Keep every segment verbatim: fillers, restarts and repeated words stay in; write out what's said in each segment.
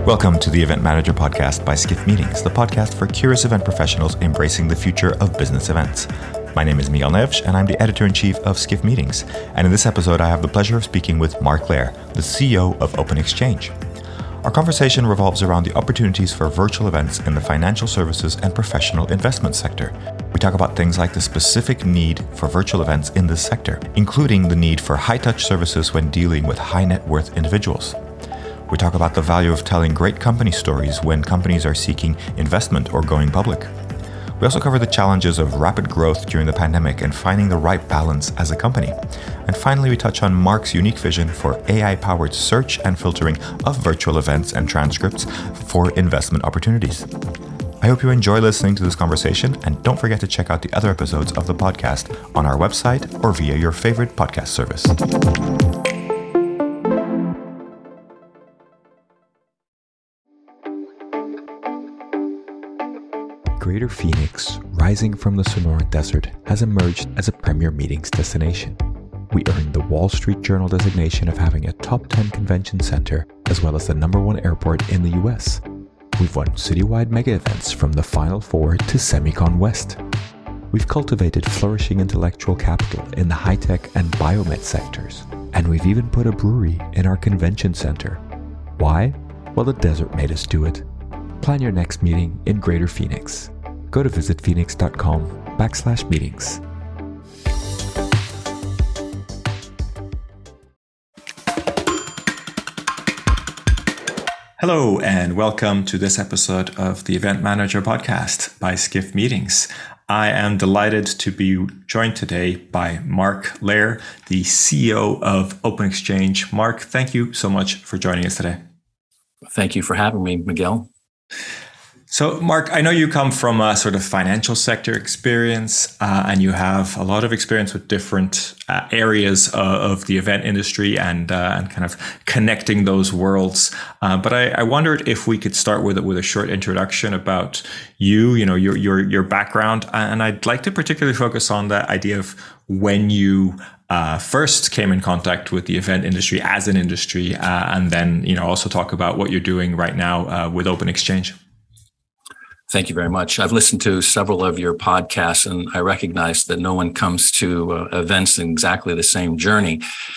Welcome to the Event Manager Podcast by Skift Meetings, the podcast for curious event professionals embracing the future of business events. My name is Miguel Neves, and I'm the editor-in-chief of Skift Meetings. And in this episode, I have the pleasure of speaking with Mark Lair, the C E O of Open Exchange. Our conversation revolves around the opportunities for virtual events in the financial services and professional investment sector. We talk about things like the specific need for virtual events in this sector, including the need for high-touch services when dealing with high-net-worth individuals. We talk about the value of telling great company stories when companies are seeking investment or going public. We also cover the challenges of rapid growth during the pandemic and finding the right balance as a company. And finally, we touch on Mark's unique vision for A I-powered search and filtering of virtual events and transcripts for investment opportunities. I hope you enjoy listening to this conversation, and don't forget to check out the other episodes of the podcast on our website or via your favorite podcast service. Greater Phoenix, rising from the Sonoran Desert, has emerged as a premier meetings destination. We earned the Wall Street Journal designation of having a top ten convention center, as well as the number one airport in the U S. We've won citywide mega events from the Final Four to Semicon West. We've cultivated flourishing intellectual capital in the high-tech and biomed sectors. And we've even put a brewery in our convention center. Why? Well, the desert made us do it. Plan your next meeting in Greater Phoenix. Go to visitphoenix.com backslash meetings. Hello, and welcome to this episode of the Event Manager Podcast by Skift Meetings. I am delighted to be joined today by Mark Lair, the C E O of Open Exchange. Mark, thank you so much for joining us today. Thank you for having me, Miguel. So, Mark, I know you come from a sort of financial sector experience, uh, and you have a lot of experience with different uh, areas uh, of the event industry and uh, and kind of connecting those worlds. Uh, but I, I wondered if we could start with with a short introduction about you, you know, your your your background, and I'd like to particularly focus on that idea of when you Uh, first came in contact with the event industry as an industry, uh, and then, you know, also talk about what you're doing right now uh, with Open Exchange. Thank you very much. I've listened to several of your podcasts, and I recognize that no one comes to uh, events in exactly the same journey.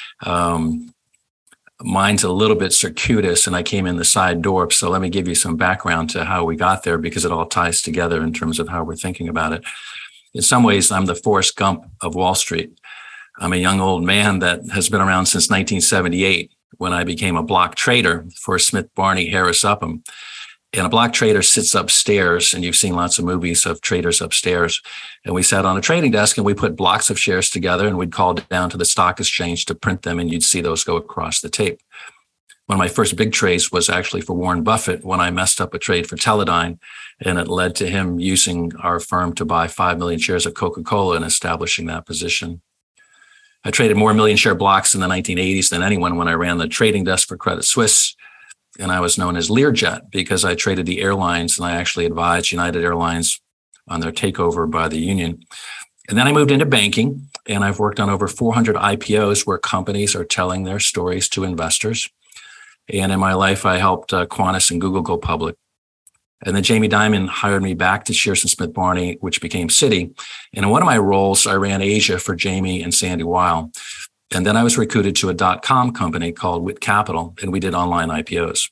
Um, mine's a little bit circuitous, and I came in the side door. So let me give you some background to how we got there, because it all ties together in terms of how we're thinking about it. In some ways, I'm the Forrest Gump of Wall Street. I'm a young old man that has been around since nineteen seventy-eight, when I became a block trader for Smith Barney Harris Upham. And a block trader sits upstairs, and you've seen lots of movies of traders upstairs. And we sat on a trading desk and we put blocks of shares together, and we'd call down to the stock exchange to print them, and you'd see those go across the tape. One of my first big trades was actually for Warren Buffett, when I messed up a trade for Teledyne, and it led to him using our firm to buy five million shares of Coca-Cola and establishing that position. I traded more million share blocks in the nineteen eighties than anyone when I ran the trading desk for Credit Suisse. And I was known as Learjet because I traded the airlines, and I actually advised United Airlines on their takeover by the union. And then I moved into banking, and I've worked on over four hundred I P Os where companies are telling their stories to investors. And in my life, I helped uh, Qantas and Google go public. And then Jamie Dimon hired me back to Shearson Smith Barney, which became Citi. And in one of my roles, I ran Asia for Jamie and Sandy Weil. And then I was recruited to a dot-com company called Wit Capital, and we did online I P Os.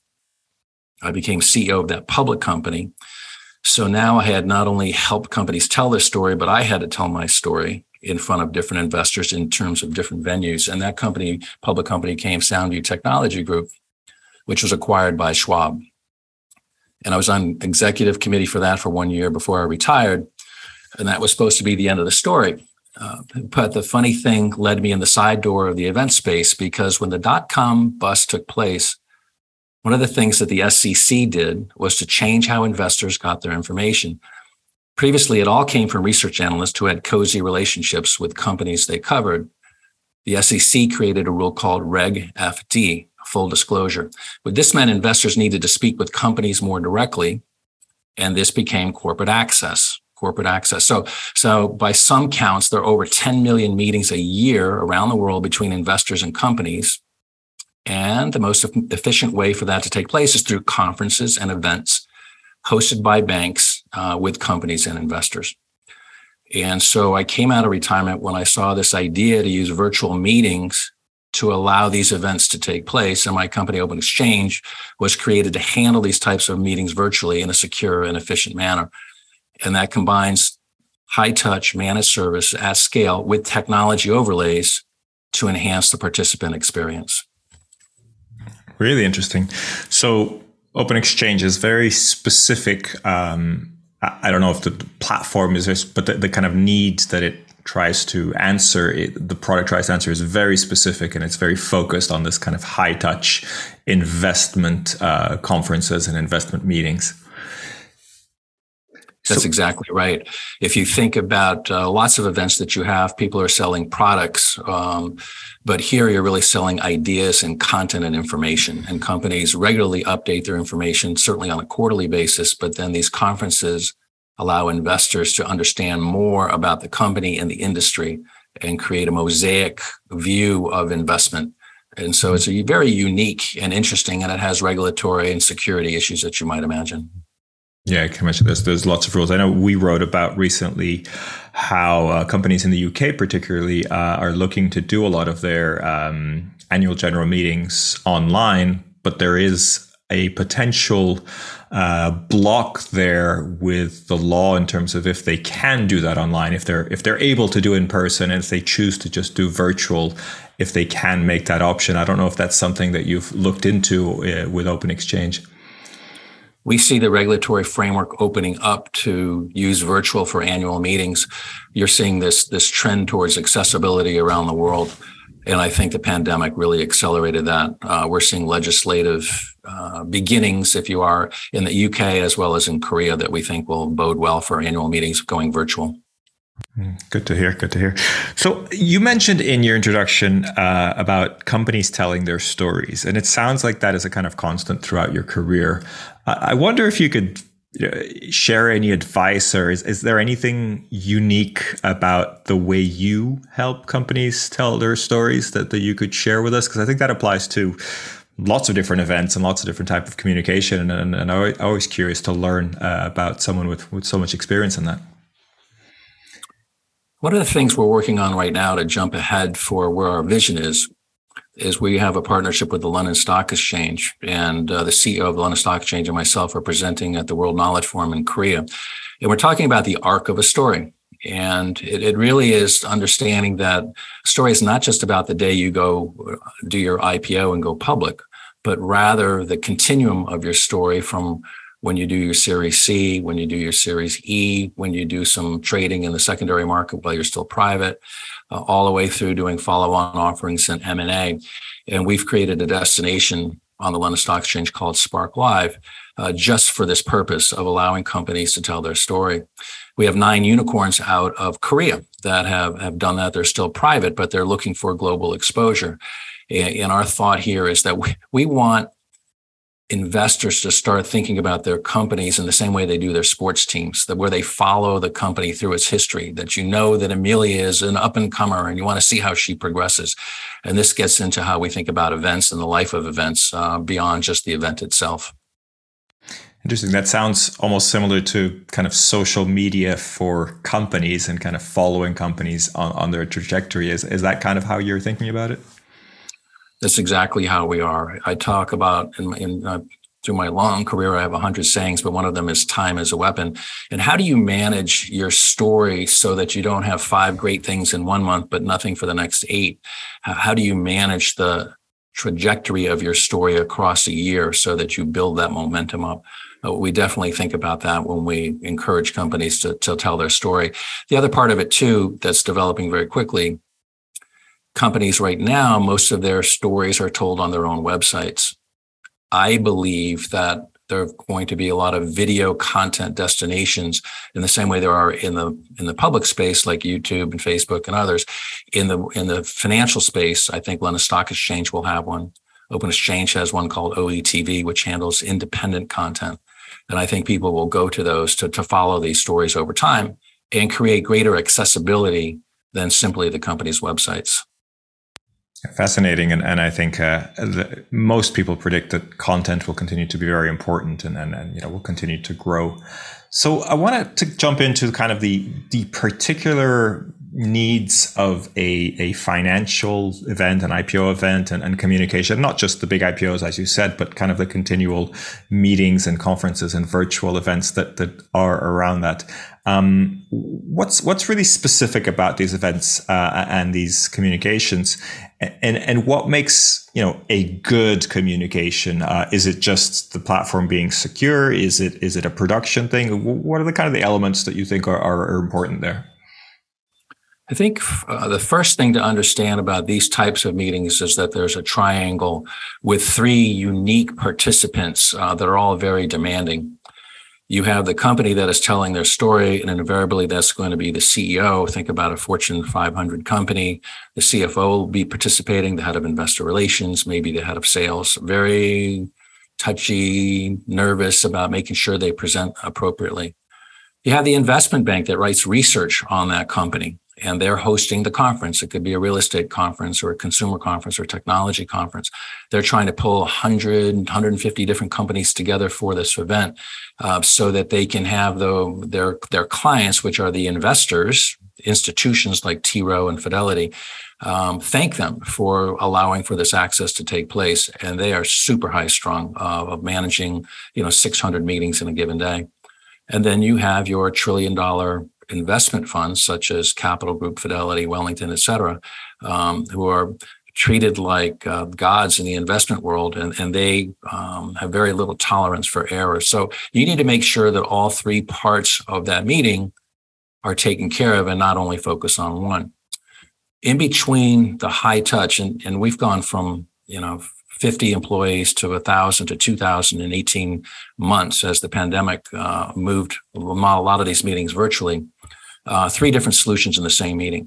I became C E O of that public company. So now I had not only helped companies tell their story, but I had to tell my story in front of different investors in terms of different venues. And that company, public company, came Soundview Technology Group, which was acquired by Schwab. And I was on executive committee for that for one year before I retired. And that was supposed to be the end of the story. Uh, but the funny thing led me in the side door of the event space, because when the dot-com bust took place, one of the things that the S E C did was to change how investors got their information. Previously, it all came from research analysts who had cozy relationships with companies they covered. The S E C created a rule called Reg F D, full disclosure. But this meant investors needed to speak with companies more directly, and this became corporate access. Corporate access. So, so by some counts, there are over ten million meetings a year around the world between investors and companies. And the most efficient way for that to take place is through conferences and events hosted by banks uh, with companies and investors. And so I came out of retirement when I saw this idea to use virtual meetings to allow these events to take place. And my company, Open Exchange, was created to handle these types of meetings virtually in a secure and efficient manner. And that combines high-touch managed service at scale with technology overlays to enhance the participant experience. Really interesting. So Open Exchange is very specific. Um, I don't know if the platform is this, but the, the kind of needs that it tries to answer, it, the product tries to answer is very specific, and it's very focused on this kind of high touch investment uh, conferences and investment meetings. That's so, exactly right. If you think about uh, lots of events that you have, people are selling products, um, but here you're really selling ideas and content and information. And companies regularly update their information, certainly on a quarterly basis, but then these conferences allow investors to understand more about the company and the industry and create a mosaic view of investment. And so it's a very unique and interesting, and it has regulatory and security issues that you might imagine. Yeah, I can imagine there's, there's lots of rules. I know we wrote about recently how uh, companies in the U K particularly uh, are looking to do a lot of their um, annual general meetings online, but there is a potential uh, block there with the law in terms of if they can do that online, if they're if they're able to do in person, and if they choose to just do virtual, if they can make that option. I don't know if that's something that you've looked into uh, with Open Exchange. We see the regulatory framework opening up to use virtual for annual meetings. You're seeing this, this trend towards accessibility around the world. And I think the pandemic really accelerated that. Uh, we're seeing legislative uh, beginnings, if you are, in the U K as well as in Korea that we think will bode well for annual meetings going virtual. Good to hear. Good to hear. So you mentioned in your introduction uh, about companies telling their stories, and it sounds like that is a kind of constant throughout your career. Uh, I wonder if you could you know, share any advice, or is, is there anything unique about the way you help companies tell their stories that, that you could share with us? Because I think that applies to lots of different events and lots of different types of communication. And, and, and I'm always curious to learn uh, about someone with, with so much experience in that. One of the things we're working on right now to jump ahead for where our vision is, is we have a partnership with the London Stock Exchange, and uh, the C E O of the London Stock Exchange and myself are presenting at the World Knowledge Forum in Korea. And we're talking about the arc of a story. And it, it really is understanding that a story is not just about the day you go do your I P O and go public, but rather the continuum of your story from when you do your Series C, when you do your Series E, when you do some trading in the secondary market while you're still private, uh, all the way through doing follow-on offerings and M and A. And we've created a destination on the London Stock Exchange called Spark Live, uh, just for this purpose of allowing companies to tell their story. We have nine unicorns out of Korea that have, have done that. They're still private, but they're looking for global exposure. And, and our thought here is that we, we want investors to start thinking about their companies in the same way they do their sports teams, that where they follow the company through its history, that you know that Amelia is an up and comer and you want to see how she progresses. And this gets into how we think about events and the life of events uh, beyond just the event itself. Interesting. That sounds almost similar to kind of social media for companies and kind of following companies on, on their trajectory. Is, is that kind of how you're thinking about it? That's exactly how we are. I talk about in, in uh, through my long career, I have a hundred sayings, but one of them is time as a weapon. And how do you manage your story so that you don't have five great things in one month, but nothing for the next eight? How, how do you manage the trajectory of your story across a year so that you build that momentum up? Uh, we definitely think about that when we encourage companies to, to tell their story. The other part of it too, that's developing very quickly, companies right now, most of their stories are told on their own websites. I believe that there are going to be a lot of video content destinations in the same way there are in the in the public space like YouTube and Facebook and others. In the in the financial space, I think London Stock Exchange will have one. Open Exchange has one called O E T V, which handles independent content. And I think people will go to those to, to follow these stories over time and create greater accessibility than simply the company's websites. Fascinating. And, and I think uh, the, most people predict that content will continue to be very important and, and, and you know, will continue to grow. So I wanted to jump into kind of the, the particular needs of a, a financial event, an I P O event and, and communication, not just the big I P Os, as you said, but kind of the continual meetings and conferences and virtual events that, that are around that. Um, what's, what's really specific about these events, uh, and these communications, and, and what makes, you know, a good communication? Uh, is it just the platform being secure? Is it, is it a production thing? What are the kind of the elements that you think are, are important there? I think uh, the first thing to understand about these types of meetings is that there's a triangle with three unique participants uh, that are all very demanding. You have the company that is telling their story, and invariably that's going to be the C E O. Think about a Fortune five hundred company. The C F O will be participating, the head of investor relations, maybe the head of sales, very touchy, nervous about making sure they present appropriately. You have the investment bank that writes research on that company, and they're hosting the conference. It could be a real estate conference or a consumer conference or a technology conference. They're trying to pull one hundred, one hundred fifty different companies together for this event uh, so that they can have the, their, their clients, which are the investors, institutions like T. Rowe and Fidelity, um, thank them for allowing for this access to take place. And they are super high strung uh, of managing, you know, six hundred meetings in a given day. And then you have your trillion dollar investment funds such as Capital Group, Fidelity, Wellington, et cetera, um, who are treated like uh, gods in the investment world, and, and they um, have very little tolerance for error. So you need to make sure that all three parts of that meeting are taken care of and not only focus on one. In between the high touch, and, and we've gone from, you know, fifty employees to one thousand to two thousand in eighteen months as the pandemic uh, moved a lot of these meetings virtually, uh, three different solutions in the same meeting.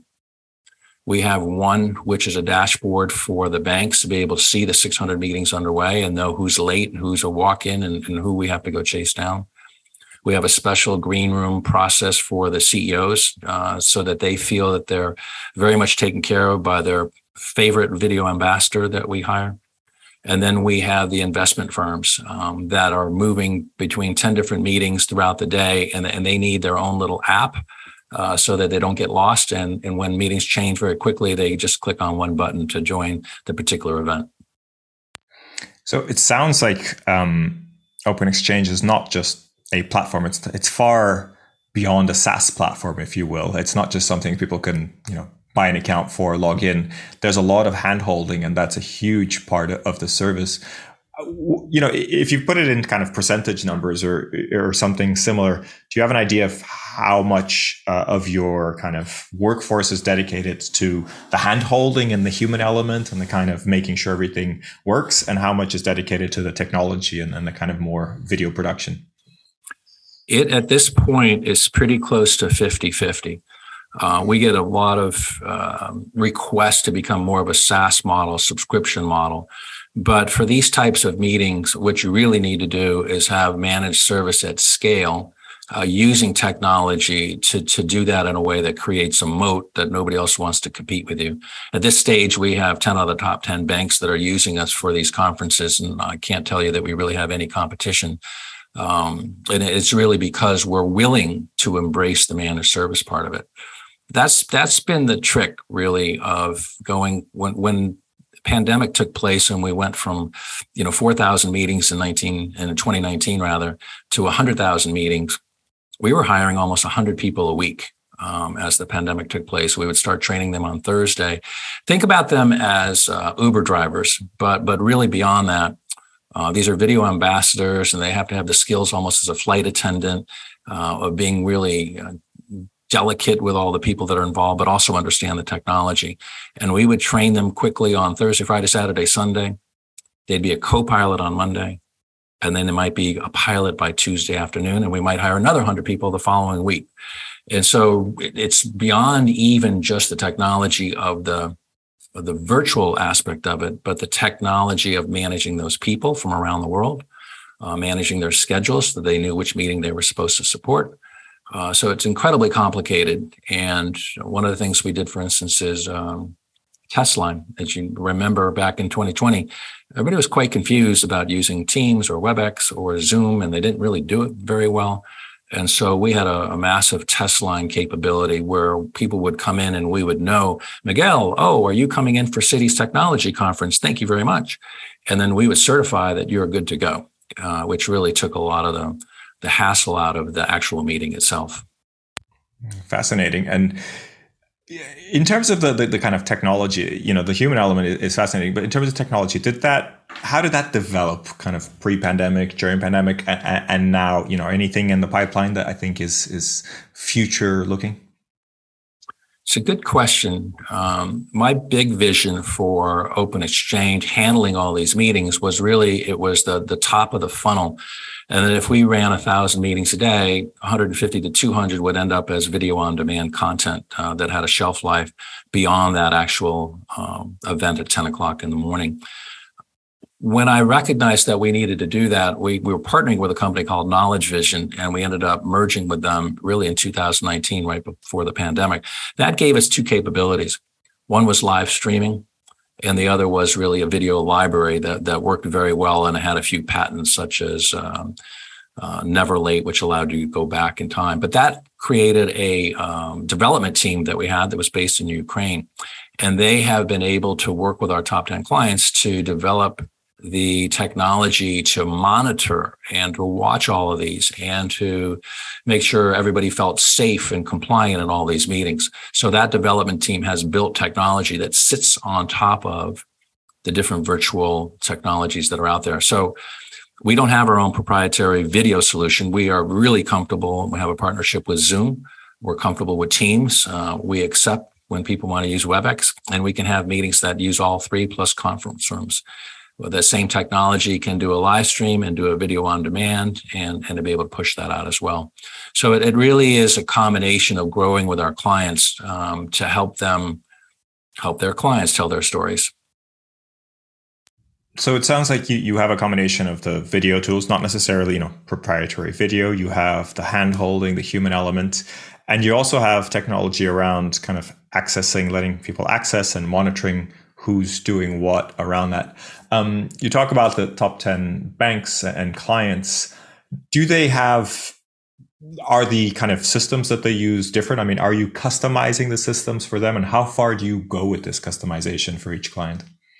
We have one, which is a dashboard for the banks to be able to see the six hundred meetings underway and know who's late and who's a walk-in and, and who we have to go chase down. We have a special green room process for the C E Os uh, so that they feel that they're very much taken care of by their favorite video ambassador that we hire. And then we have the investment firms um, that are moving between ten different meetings throughout the day, and, and they need their own little app uh, so that they don't get lost. And, and when meetings change very quickly, they just click on one button to join the particular event. So it sounds like um, Open Exchange is not just a platform. It's it's far beyond a SaaS platform, if you will. It's not just something people can, you know, buy an account for, log in. There's a lot of hand-holding, and that's a huge part of the service. You know, if you put it in kind of percentage numbers or or something similar, do you have an idea of how much uh, of your kind of workforce is dedicated to the hand-holding and the human element and the kind of making sure everything works, and how much is dedicated to the technology and, and the kind of more video production? It, at this point, is pretty close to fifty-fifty. Uh, we get a lot of uh, requests to become more of a SaaS model, subscription model. But for these types of meetings, what you really need to do is have managed service at scale, uh, using technology to, to do that in a way that creates a moat that nobody else wants to compete with you. At this stage, we have ten of the top ten banks that are using us for these conferences, and I can't tell you that we really have any competition. Um, and it's really because we're willing to embrace the managed service part of it. That's that's been the trick, really, of going when when the pandemic took place and we went from, you know, four thousand meetings in nineteen in twenty nineteen rather to one hundred thousand meetings. We were hiring almost one hundred people a week um, as the pandemic took place. We would start training them on Thursday. Think about them as uh, Uber drivers, but but really beyond that. Uh, these are video ambassadors, and they have to have the skills almost as a flight attendant uh, of being really uh, delicate with all the people that are involved, but also understand the technology. And we would train them quickly on Thursday, Friday, Saturday, Sunday. They'd be a co-pilot on Monday, and then there might be a pilot by Tuesday afternoon, and we might hire another one hundred people the following week. And so it's beyond even just the technology of the the virtual aspect of it, but the technology of managing those people from around the world, uh, managing their schedules so they knew which meeting they were supposed to support. Uh, so it's incredibly complicated. And one of the things we did, for instance, is um, test line. As you remember, back in twenty twenty, everybody was quite confused about using Teams or WebEx or Zoom, and they didn't really do it very well. And so we had a, a massive test line capability where people would come in and we would know, Miguel, oh, are you coming in for Citi's technology conference? Thank you very much. And then we would certify that you're good to go, uh, which really took a lot of the, the hassle out of the actual meeting itself. Fascinating. And in terms of the, the, the kind of technology, you know, the human element is fascinating, but in terms of technology, did that, how did that develop kind of pre-pandemic, during pandemic, and, and now, you know, anything in the pipeline that I think is, is future looking? It's a good question. Um, my big vision for Open Exchange handling all these meetings was really, it was the, the top of the funnel. And then if we ran a thousand meetings a day, one hundred fifty to two hundred would end up as video on demand content uh, that had a shelf life beyond that actual um, event at ten o'clock in the morning. When I recognized that we needed to do that, we, we were partnering with a company called Knowledge Vision, and we ended up merging with them really in two thousand nineteen, right before the pandemic. That gave us two capabilities. One was live streaming, and the other was really a video library that, that worked very well, and it had a few patents such as um, uh, Never Late, which allowed you to go back in time. But that created a um, development team that we had that was based in Ukraine. And they have been able to work with our top ten clients to develop the technology to monitor and to watch all of these and to make sure everybody felt safe and compliant in all these meetings. So that development team has built technology that sits on top of the different virtual technologies that are out there. So we don't have our own proprietary video solution. We are really comfortable. We have a partnership with Zoom. We're comfortable with Teams. Uh, we accept when people want to use WebEx, and we can have meetings that use all three plus conference rooms. Well, the same technology can do a live stream and do a video on demand and, and to be able to push that out as well. So it, it really is a combination of growing with our clients um, to help them, help their clients tell their stories. So it sounds like you, you have a combination of the video tools, not necessarily, you know, proprietary video. You have the hand holding, the human element, and you also have technology around kind of accessing, letting people access and monitoring who's doing what around that. Um, you talk about the top ten banks and clients. Do they have, are the kind of systems that they use different? I mean, are you customizing the systems for them, and how far do you go with this customization for each client?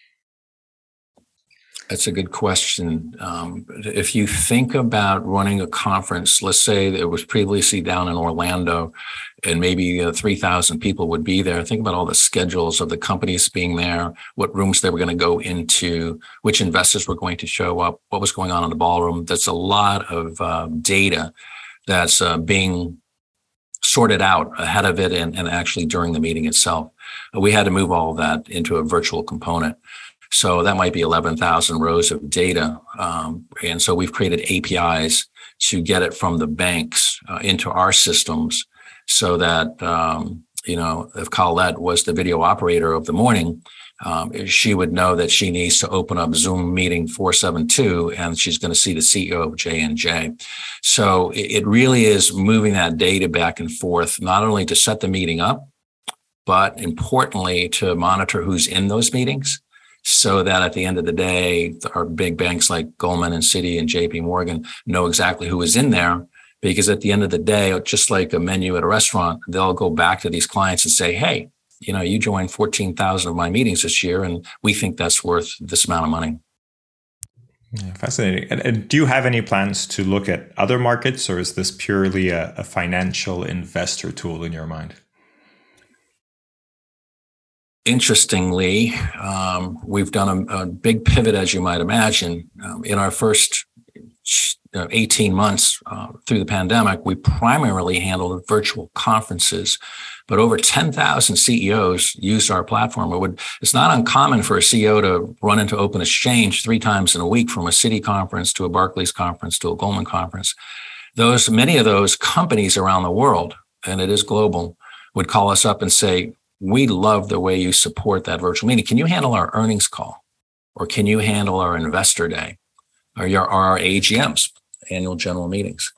That's a good question. Um, if you think about running a conference, let's say that it was previously down in Orlando and maybe uh, three thousand people would be there. Think about all the schedules of the companies being there, what rooms they were going to go into, which investors were going to show up, what was going on in the ballroom. That's a lot of uh, data that's uh, being sorted out ahead of it and, and actually during the meeting itself. We had to move all of that into a virtual component. So that might be eleven thousand rows of data. Um, and so we've created A P Is to get it from the banks uh, into our systems so that, um, you know, if Colette was the video operator of the morning, um, she would know that she needs to open up Zoom meeting four seventy-two and she's going to see the C E O of J and J. So it, it really is moving that data back and forth, not only to set the meeting up, but importantly to monitor who's in those meetings, so that at the end of the day, our big banks like Goldman and Citi and J P Morgan know exactly who is in there. Because at the end of the day, just like a menu at a restaurant, they'll go back to these clients and say, hey, you know, you joined fourteen thousand of my meetings this year, and we think that's worth this amount of money. Yeah, fascinating. And, and do you have any plans to look at other markets, or is this purely a, a financial investor tool in your mind? Interestingly, um, we've done a, a big pivot, as you might imagine. Um, in our first uh, eighteen months uh, through the pandemic, we primarily handled virtual conferences, but over ten thousand C E Os used our platform. It would, it's not uncommon for a C E O to run into Open Exchange three times in a week, from a Citi conference to a Barclays conference to a Goldman conference. Those, many of those companies around the world, and it is global, would call us up and say, we love the way you support that virtual meeting. Can you handle our earnings call? Or can you handle our investor day? Or your, our A G Ms, annual general meetings?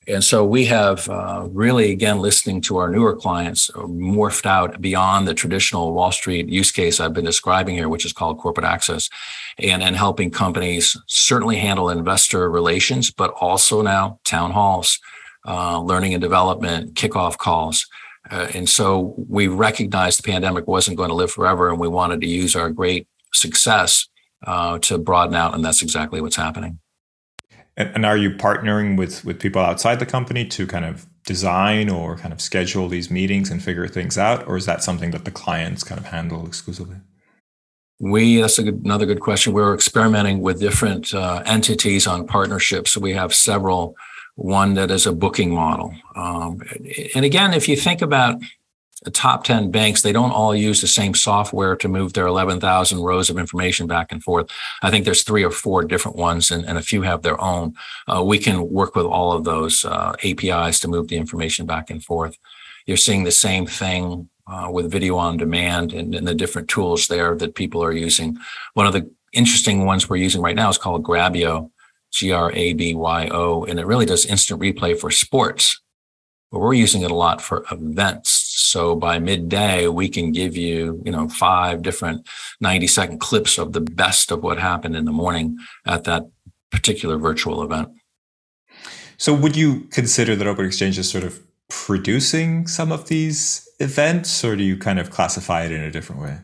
And so we have uh, really, again, listening to our newer clients, morphed out beyond the traditional Wall Street use case I've been describing here, which is called corporate access, and, and helping companies certainly handle investor relations, but also now town halls, uh, learning and development, kickoff calls. Uh, and so we recognized the pandemic wasn't going to live forever, and we wanted to use our great success uh, to broaden out, and that's exactly what's happening. And, and are you partnering with, with people outside the company to kind of design or kind of schedule these meetings and figure things out? Or is that something that the clients kind of handle exclusively? We, that's a good, another good question. We're experimenting with different uh, entities on partnerships. So we have several, one that is a booking model. Um, and again, if you think about the top ten banks, they don't all use the same software to move their eleven thousand rows of information back and forth. I think there's three or four different ones, and, and a few have their own. Uh, we can work with all of those uh, A P Is to move the information back and forth. You're seeing the same thing uh, with video on demand and, and the different tools there that people are using. One of the interesting ones we're using right now is called Grabyo, G R A B Y O, and it really does instant replay for sports. But we're using it a lot for events. So by midday, we can give you, you know, five different ninety second clips of the best of what happened in the morning at that particular virtual event. So would you consider that Open Exchange is sort of producing some of these events, or do you kind of classify it in a different way?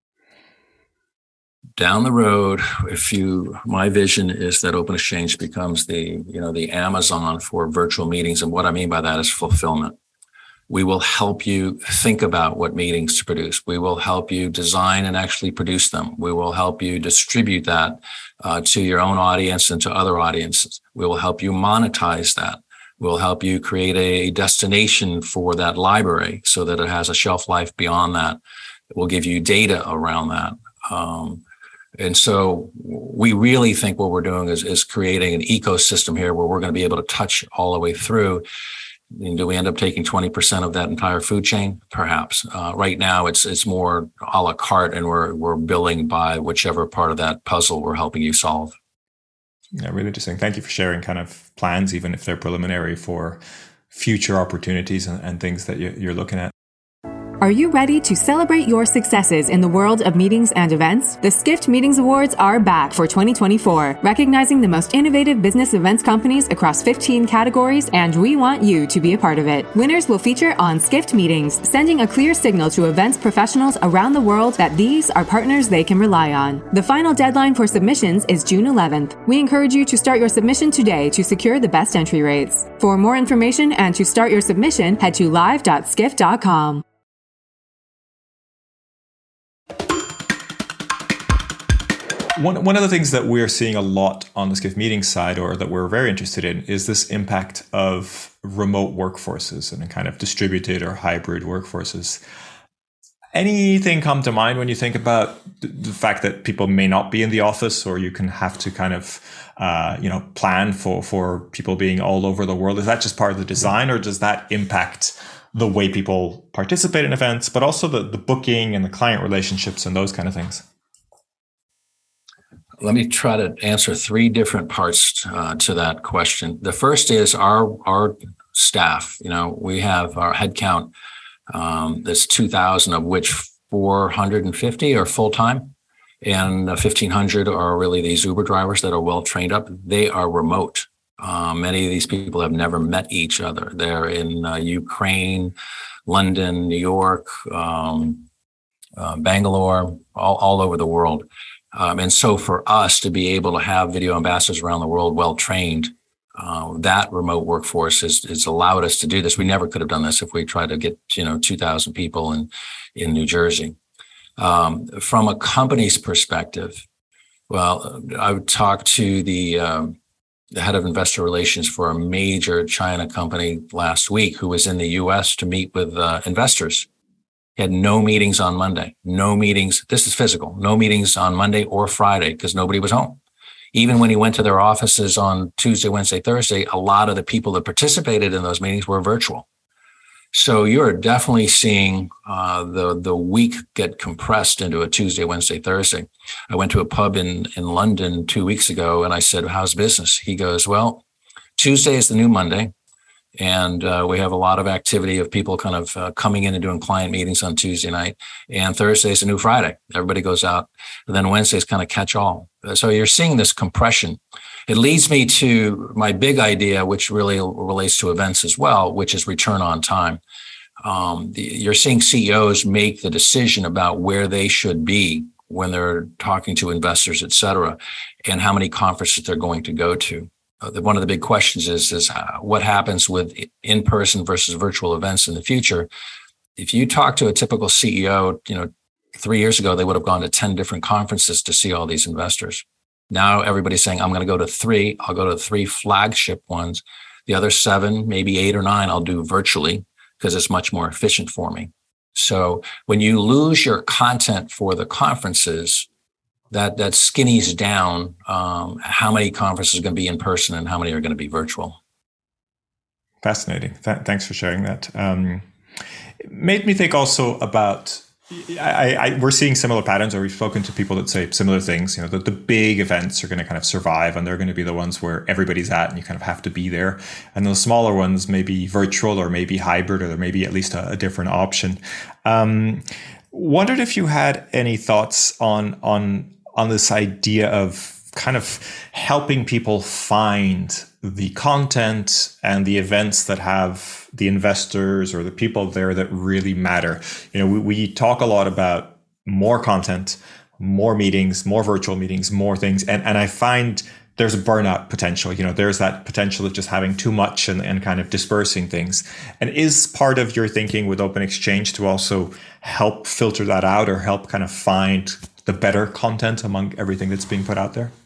Down the road, if you, my vision is that Open Exchange becomes the, you know, the Amazon for virtual meetings. And what I mean by that is fulfillment. We will help you think about what meetings to produce. We will help you design and actually produce them. We will help you distribute that uh, to your own audience and to other audiences. We will help you monetize that. We'll help you create a destination for that library so that it has a shelf life beyond that. We'll give you data around that. Um, And so we really think what we're doing is, is creating an ecosystem here where we're going to be able to touch all the way through. And do we end up taking twenty percent of that entire food chain? Perhaps. Uh, right now, it's it's more a la carte, and we're we're billing by whichever part of that puzzle we're helping you solve. Yeah, really interesting. Thank you for sharing kind of plans, even if they're preliminary, for future opportunities and, and things that you, you're looking at. Are you ready to celebrate your successes in the world of meetings and events? The Skift Meetings Awards are back for twenty twenty-four, recognizing the most innovative business events companies across fifteen categories, and we want you to be a part of it. Winners will feature on Skift Meetings, sending a clear signal to events professionals around the world that these are partners they can rely on. The final deadline for submissions is June eleventh. We encourage you to start your submission today to secure the best entry rates. For more information and to start your submission, head to live dot skift dot com. One, one of the things that we're seeing a lot on the Skift Meetings side, or that we're very interested in, is this impact of remote workforces and kind of distributed or hybrid workforces. Anything come to mind when you think about the fact that people may not be in the office, or you can have to kind of, uh, you know, plan for, for people being all over the world? Is that just part of the design, or does that impact the way people participate in events, but also the, the booking and the client relationships and those kind of things? Let me try to answer three different parts uh, to that question. The first is our our staff. You know, we have our headcount um, that's two thousand, of which four hundred fifty are full-time, and fifteen hundred are really these Uber drivers that are well trained up. They are remote. Uh, many of these people have never met each other. They're in uh, Ukraine, London, New York, um, uh, Bangalore, all, all over the world. Um, and so for us to be able to have video ambassadors around the world well trained, uh, that remote workforce has, has allowed us to do this. We never could have done this if we tried to get, you know, two thousand people in, in New Jersey. Um, from a company's perspective, well, I would talk to the, um, the head of investor relations for a major China company last week who was in the U S to meet with uh, investors. He had no meetings on Monday, no meetings. This is physical, no meetings on Monday or Friday because nobody was home. Even when he went to their offices on Tuesday, Wednesday, Thursday, a lot of the people that participated in those meetings were virtual. So you're definitely seeing uh, the, the week get compressed into a Tuesday, Wednesday, Thursday. I went to a pub in, in London two weeks ago and I said, how's business? He goes, well, Tuesday is the new Monday. And uh, we have a lot of activity of people kind of uh, coming in and doing client meetings on Tuesday night. And Thursday is a new Friday. Everybody goes out. And then Wednesday's kind of catch all. So you're seeing this compression. It leads me to my big idea, which really relates to events as well, which is return on time. Um, the, you're seeing C E Os make the decision about where they should be when they're talking to investors, et cetera, and how many conferences they're going to go to. Uh, one of the big questions is, is uh, what happens with in-person versus virtual events in the future. If you talk to a typical C E O, you know, three years ago, they would have gone to ten different conferences to see all these investors. Now everybody's saying, I'm going to go to three. I'll go to three flagship ones. The other seven, maybe eight or nine, I'll do virtually because it's much more efficient for me. So when you lose your content for the conferences, that that skinnies down um, how many conferences are going to be in person and how many are going to be virtual. Fascinating. Th- thanks for sharing that. Um, it made me think also about, I, I, we're seeing similar patterns, or we've spoken to people that say similar things. You know, that the big events are going to kind of survive, and they're going to be the ones where everybody's at and you kind of have to be there. And the smaller ones may be virtual or maybe hybrid, or there may be at least a, a different option. Um, wondered if you had any thoughts on on on this idea of kind of helping people find the content and the events that have the investors or the people there that really matter. You know, we, we talk a lot about more content, more meetings, more virtual meetings, more things. And, and I find there's a burnout potential. You know, there's that potential of just having too much and, and kind of dispersing things. And is part of your thinking with Open Exchange to also help filter that out, or help kind of find the better content among everything that's being put out there?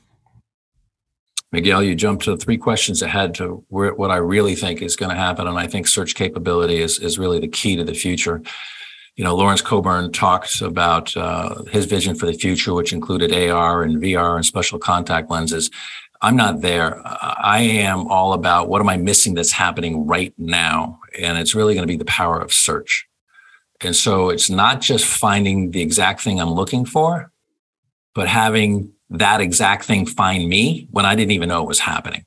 Miguel, you jumped to three questions ahead to where, what I really think is going to happen. And I think search capability is, is really the key to the future. You know, Lawrence Coburn talks about uh, his vision for the future, which included A R and V R and special contact lenses. I'm not there. I am all about what am I missing that's happening right now? And it's really going to be the power of search. And so it's not just finding the exact thing I'm looking for, but having that exact thing find me when I didn't even know it was happening.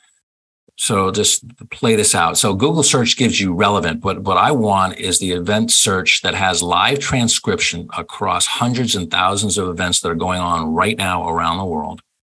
So just play this out. So Google search gives you relevant, but what I want is the event search that has live transcription across hundreds and thousands of events that are going on right now around the world.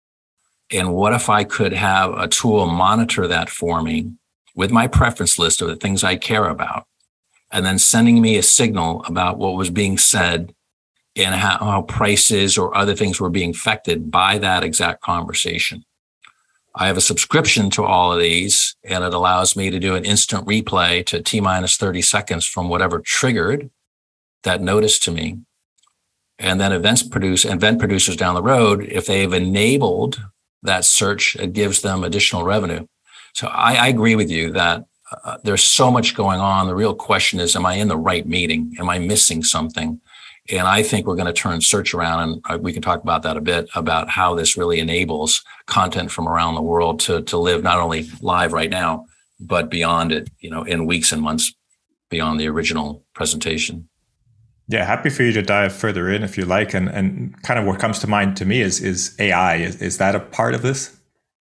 And what if I could have a tool monitor that for me with my preference list of the things I care about, and then sending me a signal about what was being said and how, how prices or other things were being affected by that exact conversation. I have a subscription to all of these, and it allows me to do an instant replay to T minus thirty seconds from whatever triggered that notice to me. And then events produce event producers down the road, if they've enabled that search, it gives them additional revenue. So I, I agree with you that uh, there's so much going on. The real question is, am I in the right meeting? Am I missing something? And I think we're going to turn search around, and we can talk about that a bit, about how this really enables content from around the world to, to live not only live right now, but beyond it, you know, in weeks and months beyond the original presentation. Yeah, happy for you to dive further in if you like. And, and kind of what comes to mind to me is, is A I. Is, is that a part of this?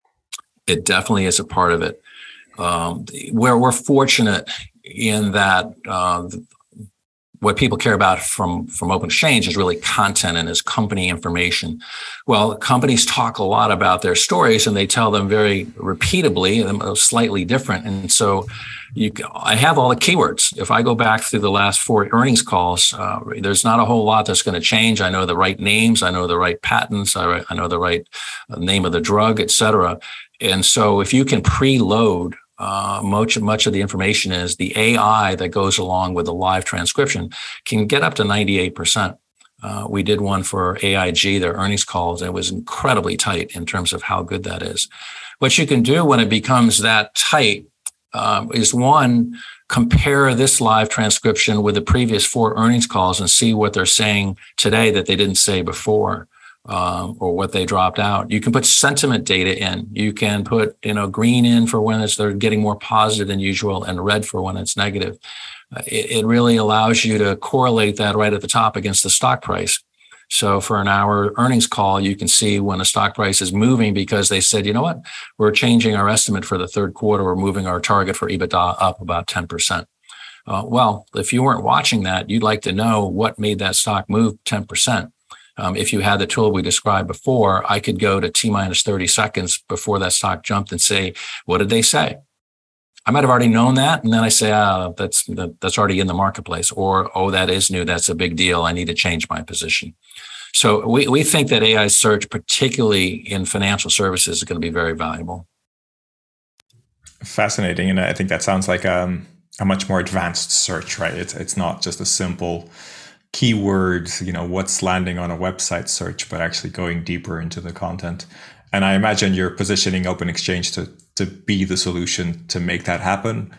It definitely is a part of it. Um, where we're fortunate in that uh, what people care about from, from Open Exchange is really content and is company information. Well, companies talk a lot about their stories, and they tell them very repeatably, and slightly different. And so you, I have all the keywords. If I go back through the last four earnings calls, uh, there's not a whole lot that's going to change. I know the right names. I know the right patents. I, I know the right name of the drug, et cetera. And so if you can preload Uh, much, much of the information is the A I that goes along with the live transcription can get up to ninety-eight percent. Uh, we did one for A I G, their earnings calls, and it was incredibly tight in terms of how good that is. What you can do when it becomes that tight um, is, one, compare this live transcription with the previous four earnings calls and see what they're saying today that they didn't say before. Um, or what they dropped out. You can put sentiment data in. You can put, you know, green in for when it's they're getting more positive than usual, and red for when it's negative. Uh, it, it really allows you to correlate that right at the top against the stock price. So for an hour earnings call, you can see when a stock price is moving because they said, you know what, we're changing our estimate for the third quarter. We're moving our target for EBITDA up about ten percent. Uh, well, if you weren't watching that, you'd like to know what made that stock move ten percent. Um, if you had the tool we described before, I could go to T minus thirty seconds before that stock jumped and say, what did they say? I might have already known that. And then I say, oh, that's, that's already in the marketplace. Or, oh, that is new. That's a big deal. I need to change my position. So we, we think that A I search, particularly in financial services, is going to be very valuable. Fascinating. And I think that sounds like um, a much more advanced search, right? It's, it's not just a simple keywords, you know, what's landing on a website search, but actually going deeper into the content. And I imagine you're positioning Open Exchange to to be the solution to make that happen.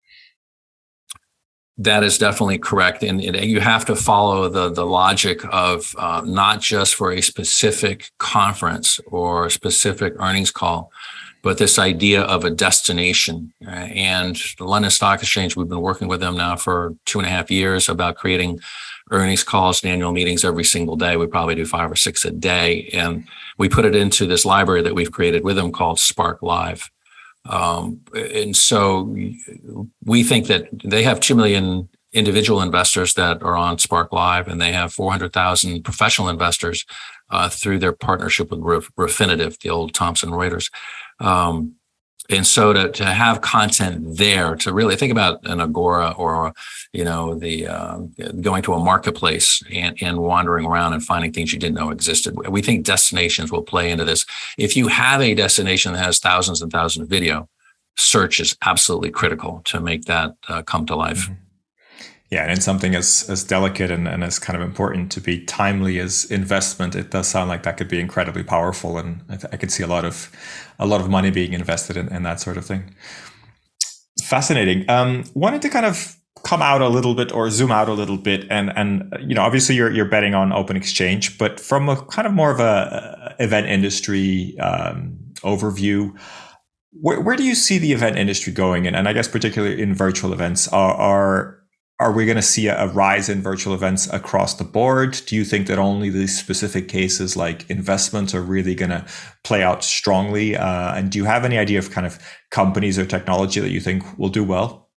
That is definitely correct. And you have to follow the, the logic of uh, not just for a specific conference or a specific earnings call, but this idea of a destination. And the London Stock Exchange, we've been working with them now for two and a half years about creating earnings calls and annual meetings every single day. We probably do five or six a day. And we put it into this library that we've created with them called Spark Live. Um, and so we think that they have two million individual investors that are on Spark Live, and they have four hundred thousand professional investors uh, through their partnership with Refinitiv, the old Thomson Reuters. Um, and so to, to have content there, to really think about an Agora or, you know, the uh, going to a marketplace and, and wandering around and finding things you didn't know existed. We think destinations will play into this. If you have a destination that has thousands and thousands of video, search is absolutely critical to make that uh, come to life. Mm-hmm. Yeah, and in something as as delicate and, and as kind of important to be timely as investment, it does sound like that could be incredibly powerful, and I, th- I could see a lot of a lot of money being invested in, in that sort of thing. Fascinating. Um, wanted to kind of come out a little bit or zoom out a little bit, and and you know, obviously you're you're betting on Open Exchange, but from a kind of more of a event industry um, overview. Where, where do you see the event industry going? And, and I guess particularly in virtual events, are are Are we going to see a rise in virtual events across the board? Do you think that only these specific cases like investments are really going to play out strongly? Uh, and do you have any idea of kind of companies or technology that you think will do well?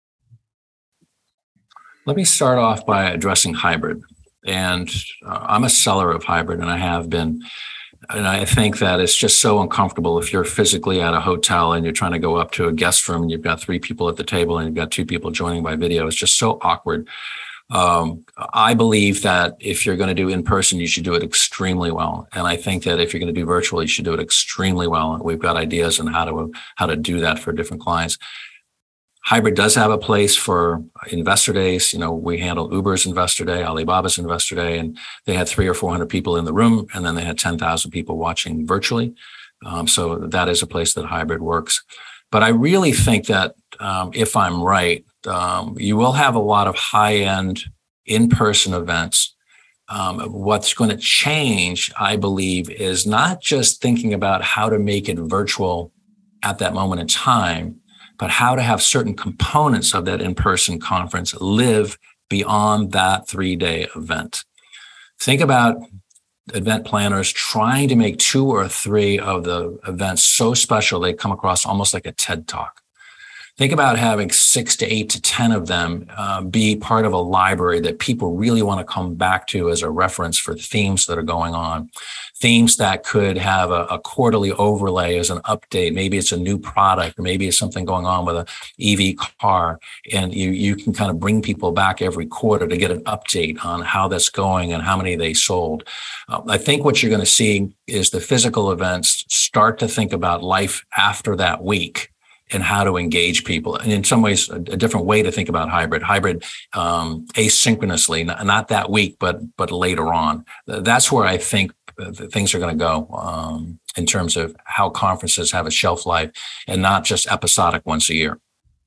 Let me start off by addressing hybrid. And uh, I'm a seller of hybrid, and I have been. And I think that it's just so uncomfortable if you're physically at a hotel and you're trying to go up to a guest room and you've got three people at the table and you've got two people joining by video. It's just so awkward. Um, I believe that if you're going to do in person, you should do it extremely well. And I think that if you're going to do virtual, you should do it extremely well. And we've got ideas on how to how to do that for different clients. Hybrid does have a place for investor days. You know, we handle Uber's investor day, Alibaba's investor day, and they had three or four hundred people in the room, and then they had ten thousand people watching virtually. Um, so that is a place that hybrid works. But I really think that um, if I'm right, um, you will have a lot of high-end in-person events. Um, what's going to change, I believe, is not just thinking about how to make it virtual at that moment in time, but how to have certain components of that in-person conference live beyond that three-day event. Think about event planners trying to make two or three of the events so special they come across almost like a TED Talk. Think about having six to eight to ten of them uh, be part of a library that people really want to come back to as a reference for themes that are going on. Themes that could have a, a quarterly overlay as an update. Maybe it's a new product, or maybe it's something going on with an E V car. And you, you can kind of bring people back every quarter to get an update on how that's going and how many they sold. Uh, I think what you're going to see is the physical events start to think about life after that week and how to engage people. And in some ways, a, a different way to think about hybrid, hybrid um, asynchronously, not, not that week, but but later on. That's where I think things are going to go um, in terms of how conferences have a shelf life and not just episodic once a year.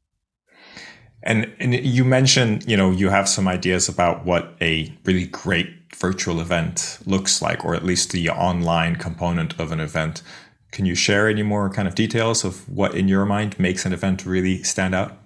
And, and you mentioned, you know, you have some ideas about what a really great virtual event looks like, or at least the online component of an event. Can you share any more kind of details of what in your mind makes an event really stand out?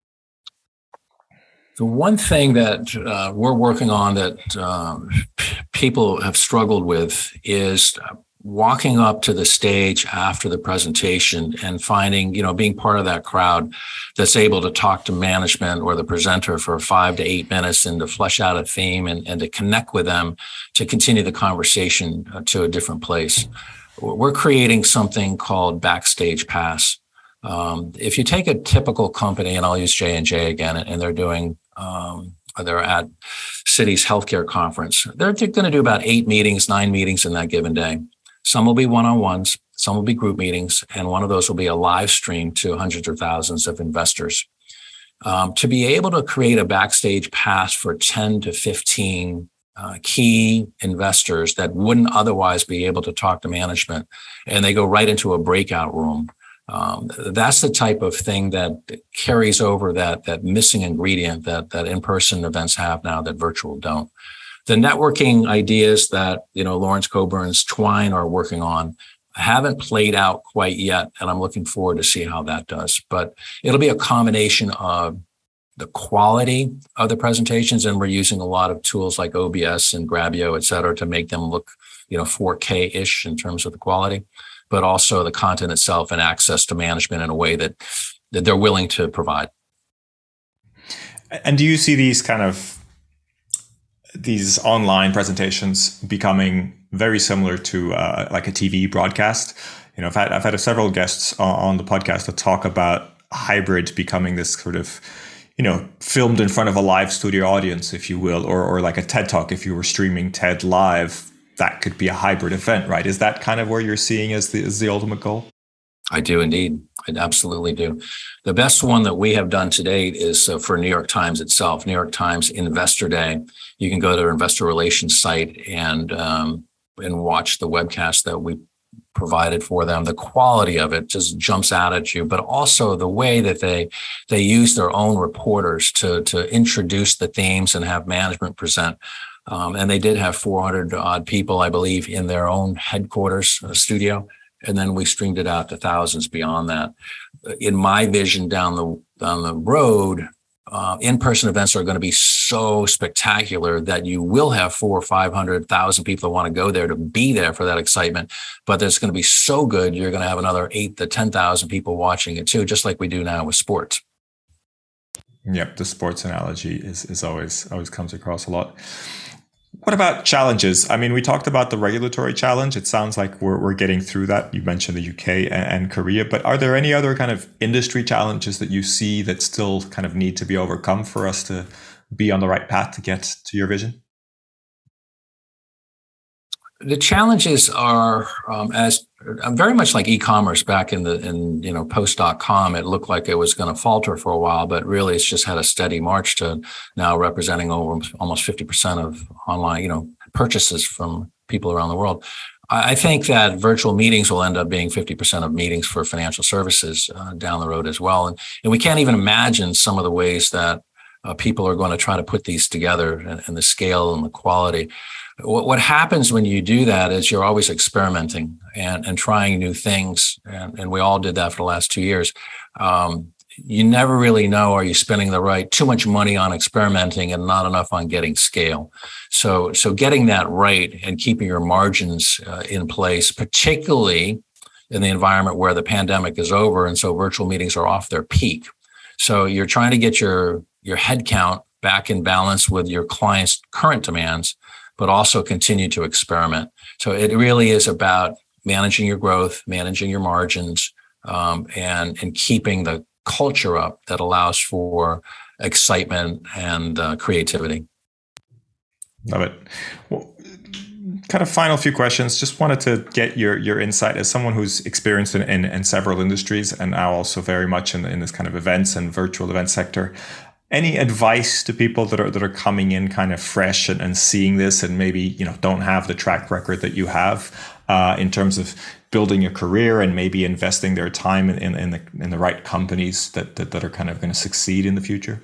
The one thing that uh, we're working on that um, people have struggled with is walking up to the stage after the presentation and finding, you know, being part of that crowd that's able to talk to management or the presenter for five to eight minutes and to flesh out a theme and, and to connect with them to continue the conversation to a different place. We're creating something called Backstage Pass. Um, if you take a typical company, and I'll use J and J again, and they're doing, um, they're at Citi's healthcare conference, they're going to do about eight meetings, nine meetings in that given day. Some will be one-on-ones, some will be group meetings, and one of those will be a live stream to hundreds or thousands of investors. Um, to be able to create a backstage pass for ten to fifteen uh, key investors that wouldn't otherwise be able to talk to management, and they go right into a breakout room. Um, that's the type of thing that carries over that, that missing ingredient that, that in-person events have now that virtual don't. The networking ideas that, you know, Lawrence Coburn's Twine are working on haven't played out quite yet, and I'm looking forward to see how that does. But it'll be a combination of the quality of the presentations, and we're using a lot of tools like O B S and Grabio, et cetera, to make them look, you know, four K-ish in terms of the quality, but also the content itself and access to management in a way that, that they're willing to provide. And do you see these kind of these online presentations becoming very similar to uh, like a T V broadcast? You know, I've had, I've had several guests on, on the podcast that talk about hybrid becoming this sort of, you know, filmed in front of a live studio audience, if you will, or or like a TED Talk. If you were streaming TED live, that could be a hybrid event, right? Is that kind of where you're seeing as the as the ultimate goal? I do indeed. I absolutely do. The best one that we have done to date is uh, for New York Times itself, New York Times Investor Day. You can go to their investor relations site and um, and watch the webcast that we provided for them. The quality of it just jumps out at you, but also the way that they they use their own reporters to to introduce the themes and have management present. Um, and they did have four hundred odd people, I believe, in their own headquarters uh, studio. And then we streamed it out to thousands beyond that. In my vision down the down the road, uh, in-person events are going to be so spectacular that you will have four or five hundred thousand people that want to go there to be there for that excitement. But it's going to be so good, you're going to have another eight to ten thousand people watching it too, just like we do now with sports. Yep, the sports analogy is is always always comes across a lot. What about challenges? I mean, we talked about the regulatory challenge. It sounds like we're we're getting through that. You mentioned the U K and, and Korea, but are there any other kind of industry challenges that you see that still kind of need to be overcome for us to be on the right path to get to your vision? The challenges are um, as very much like e-commerce back in the in you know post.com. It looked like it was going to falter for a while, but really it's just had a steady march to now representing over almost fifty percent of online you know purchases from people around the world. I think that virtual meetings will end up being fifty percent of meetings for financial services uh, down the road as well, and and we can't even imagine some of the ways that uh, people are going to try to put these together and, and the scale and the quality. What happens when you do that is you're always experimenting and, and trying new things. And, and we all did that for the last two years. Um, you never really know, are you spending the right, too much money on experimenting and not enough on getting scale. So, so getting that right and keeping your margins uh, in place, particularly in the environment where the pandemic is over. And so virtual meetings are off their peak. So you're trying to get your, your head count back in balance with your clients' current demands, but also continue to experiment. So it really is about managing your growth, managing your margins, um, and, and keeping the culture up that allows for excitement and uh, creativity. Love it. Well, kind of final few questions. Just wanted to get your your insight as someone who's experienced in, in, in several industries and now also very much in, in this kind of events and virtual event sector. Any advice to people that are that are coming in kind of fresh and, and seeing this and maybe, you know, don't have the track record that you have uh, in terms of building a career and maybe investing their time in, in, in the in the right companies that, that, that are kind of going to succeed in the future?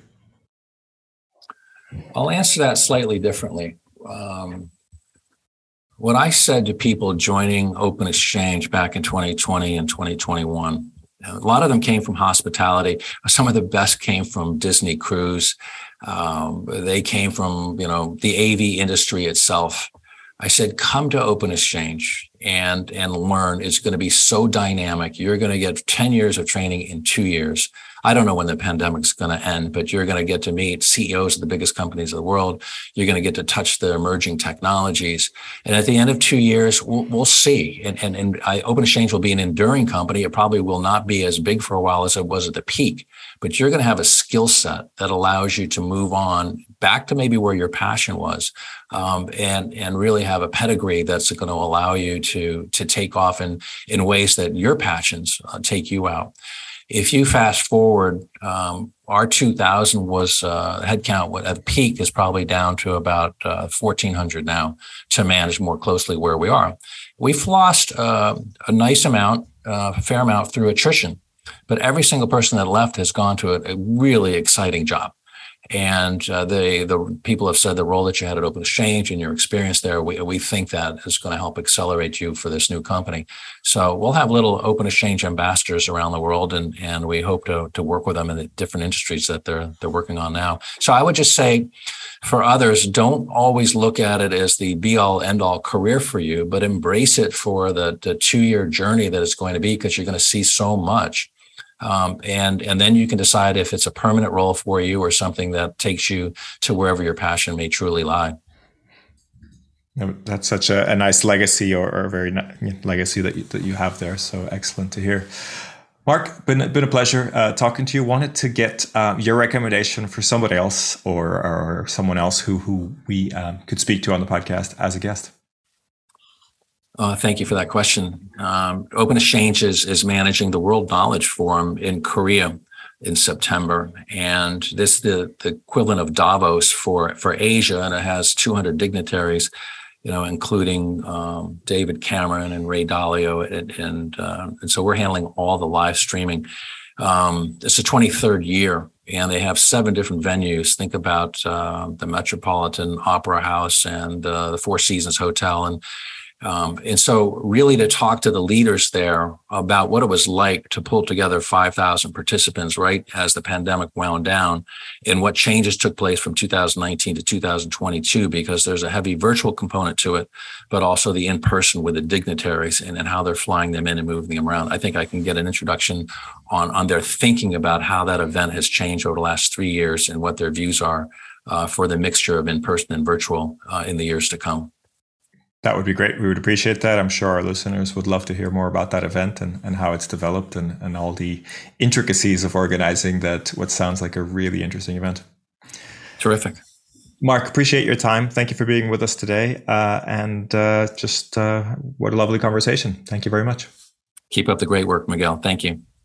I'll answer that slightly differently. Um, what I said to people joining Open Exchange back in twenty twenty and twenty twenty-one, a lot of them came from hospitality. Some of the best came from Disney Cruise. Um, they came from, you know, the A V industry itself. I said, come to Open Exchange and, and learn. It's going to be so dynamic. You're going to get ten years of training in two years. I don't know when the pandemic's going to end, but you're going to get to meet C E Os of the biggest companies of the world. You're going to get to touch the emerging technologies. And at the end of two years, we'll, we'll see. And, and, and I, Open Exchange will be an enduring company. It probably will not be as big for a while as it was at the peak, but you're going to have a skill set that allows you to move on back to maybe where your passion was, um, and, and really have a pedigree that's going to allow you to, to take off in, in ways that your passions uh, take you out. If you fast forward, um, our two thousand was uh, headcount at the peak is probably down to about uh, fourteen hundred now to manage more closely where we are. We've lost uh, a nice amount, uh, a fair amount through attrition, but every single person that left has gone to a, a really exciting job. And uh, the the people have said the role that you had at Open Exchange and your experience there, we, we think that is going to help accelerate you for this new company. So we'll have little Open Exchange ambassadors around the world, and, and we hope to, to work with them in the different industries that they're they're working on now. So I would just say for others, don't always look at it as the be-all, end-all career for you, but embrace it for the, the two-year journey that it's going to be, because you're going to see so much. Um, and, and then you can decide if it's a permanent role for you or something that takes you to wherever your passion may truly lie. That's such a, a nice legacy, or, or a very nice legacy that you, that you have there. So excellent to hear. Mark, been, been a pleasure uh, talking to you. Wanted to get uh, your recommendation for somebody else or, or someone else who, who we um, could speak to on the podcast as a guest. Uh, thank you for that question. Um, Open Exchange is, is managing the World Knowledge Forum in Korea in September. And this is the, the equivalent of Davos for, for Asia. And it has two hundred dignitaries, you know, including um, David Cameron and Ray Dalio. And, and, uh, and so we're handling all the live streaming. Um, it's the twenty-third year, and they have seven different venues. Think about uh, the Metropolitan Opera House and uh, the Four Seasons Hotel. And Um, and so really to talk to the leaders there about what it was like to pull together five thousand participants right as the pandemic wound down, and what changes took place from two thousand nineteen to two thousand twenty-two, because there's a heavy virtual component to it, but also the in-person with the dignitaries and, and how they're flying them in and moving them around. I think I can get an introduction on, on their thinking about how that event has changed over the last three years and what their views are uh, for the mixture of in-person and virtual uh, in the years to come. That would be great. We would appreciate that. I'm sure our listeners would love to hear more about that event and, and how it's developed and, and all the intricacies of organizing that, what sounds like a really interesting event. Terrific. Mark, appreciate your time. Thank you for being with us today. Uh, and uh, just uh, what a lovely conversation. Thank you very much. Keep up the great work, Miguel. Thank you.